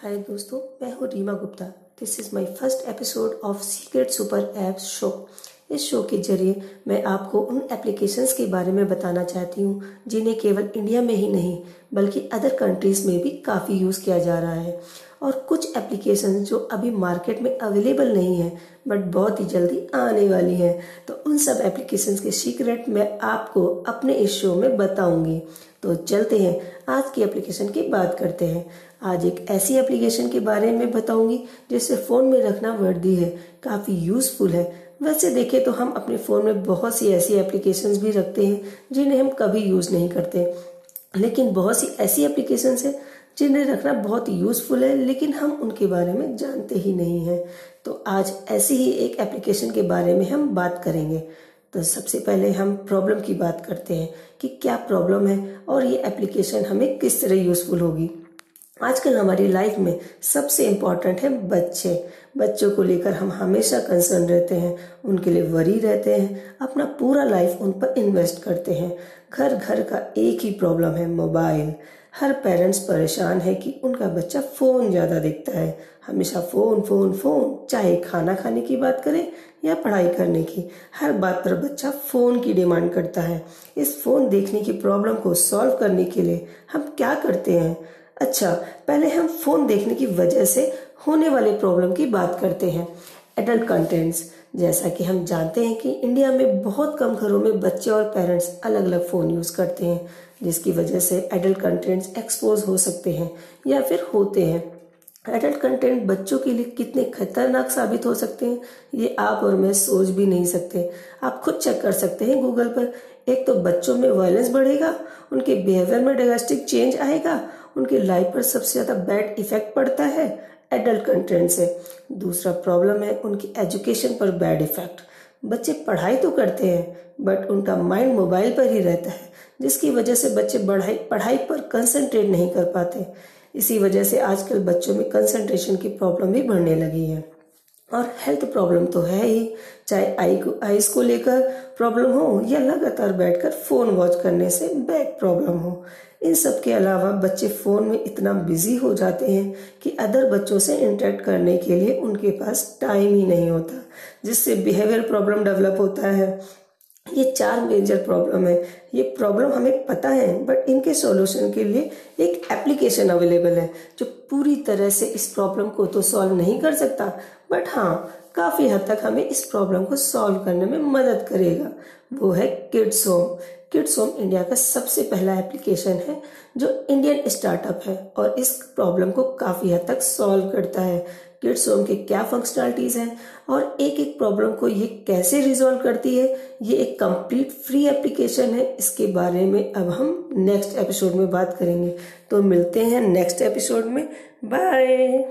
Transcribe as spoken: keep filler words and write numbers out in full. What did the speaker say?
हाय दोस्तों, मैं हूँ Reema Gupta. This is my first episode of secret super apps show. इस शो के जरिए मैं आपको उन एप्लीकेशंस के बारे में बताना चाहती हूँ जिन्हें केवल इंडिया में ही नहीं बल्कि अदर कंट्रीज़ में भी काफ़ी यूज़ किया जा रहा है, और कुछ एप्लीकेशंस जो अभी मार्केट में अवेलेबल नहीं है बट बहुत ही जल्दी आने वाली हैं। तो उन सब एप्लीकेशंस के सीक्रेट मैं आपको अपने इस शो में बताऊंगी। तो चलते हैं, आज की एप्लीकेशन की बात करते हैं। आज एक ऐसी एप्लीकेशन के बारे में बताऊंगी जिसे फ़ोन में रखना वर्दी है, काफ़ी यूज़फुल है। वैसे देखें तो हम अपने फ़ोन में बहुत सी ऐसी एप्लीकेशंस भी रखते हैं जिन्हें हम कभी यूज़ नहीं करते, लेकिन बहुत सी ऐसी एप्लीकेशंस हैं जिन्हें रखना बहुत यूज़फुल है लेकिन हम उनके बारे में जानते ही नहीं हैं। तो आज ऐसी ही एक एप्लीकेशन के बारे में हम बात करेंगे। तो सबसे पहले हम प्रॉब्लम की बात करते हैं कि क्या प्रॉब्लम है और ये एप्लीकेशन हमें किस तरह यूज़फुल होगी। आजकल हमारी लाइफ में सबसे इम्पॉर्टेंट है बच्चे। बच्चों को लेकर हम हमेशा कंसर्न रहते हैं, उनके लिए वरी रहते हैं, अपना पूरा लाइफ उन पर इन्वेस्ट करते हैं। घर घर का एक ही प्रॉब्लम है, मोबाइल। हर पेरेंट्स परेशान है कि उनका बच्चा फ़ोन ज़्यादा देखता है, हमेशा फ़ोन फ़ोन फ़ोन, चाहे खाना खाने की बात करें या पढ़ाई करने की, हर बात पर बच्चा फ़ोन की डिमांड करता है। इस फ़ोन देखने की प्रॉब्लम को सॉल्व करने के लिए हम क्या करते हैं? अच्छा, पहले हम फ़ोन देखने की वजह से होने वाले प्रॉब्लम की बात करते हैं। Adult contents. जैसा कि हम जानते हैं कि इंडिया में बहुत कम घरों में बच्चे और पेरेंट्स अलग अलग फ़ोन यूज़ करते हैं, जिसकी वजह से एडल्ट कंटेंट्स एक्सपोज हो सकते हैं या फिर होते हैं। एडल्ट कंटेंट बच्चों के लिए कितने खतरनाक साबित हो सकते हैं ये आप और मैं सोच भी नहीं सकते। आप खुद चेक कर सकते हैं गूगल पर। एक तो बच्चों में वायलेंस बढ़ेगा, उनके बिहेवियर में ड्रास्टिक चेंज आएगा, उनकी लाइफ पर सबसे ज़्यादा बैड इफेक्ट पड़ता है एडल्ट कंटेंट से। दूसरा प्रॉब्लम है उनकी एजुकेशन पर बैड इफेक्ट। बच्चे पढ़ाई तो करते हैं बट उनका माइंड मोबाइल पर ही रहता है, जिसकी वजह से बच्चे पढ़ाई पढ़ाई पर कंसंट्रेट नहीं कर पाते। इसी वजह से आजकल बच्चों में कंसंट्रेशन की प्रॉब्लम भी बढ़ने लगी है। और हेल्थ प्रॉब्लम तो है ही, चाहे आई को आईज को लेकर प्रॉब्लम हो या लगातार बैठकर फ़ोन वॉच करने से बैक प्रॉब्लम हो। इन सब के अलावा बच्चे फ़ोन में इतना बिजी हो जाते हैं कि अदर बच्चों से इंटरेक्ट करने के लिए उनके पास टाइम ही नहीं होता, जिससे बिहेवियर प्रॉब्लम डेवलप होता है। ये चार मेजर प्रॉब्लम है। ये प्रॉब्लम हमें पता है बट इनके सॉल्यूशन के लिए एक एप्लीकेशन अवेलेबल है जो पूरी तरह से इस प्रॉब्लम को तो सॉल्व नहीं कर सकता बट हाँ, काफ़ी हद तक हमें इस प्रॉब्लम को सॉल्व करने में मदद करेगा। वो है kids home. Kids home India का सबसे पहला एप्लीकेशन है जो इंडियन स्टार्टअप है और इस प्रॉब्लम को काफ़ी हद तक सॉल्व करता है। किड्स होम के क्या फंक्शनलिटीज़ हैं और एक एक प्रॉब्लम को ये कैसे रिजॉल्व करती है, ये एक कंप्लीट फ्री एप्लीकेशन है। इसके बारे में अब हम नेक्स्ट एपिसोड में बात करेंगे। तो मिलते हैं नेक्स्ट एपिसोड में। बाय।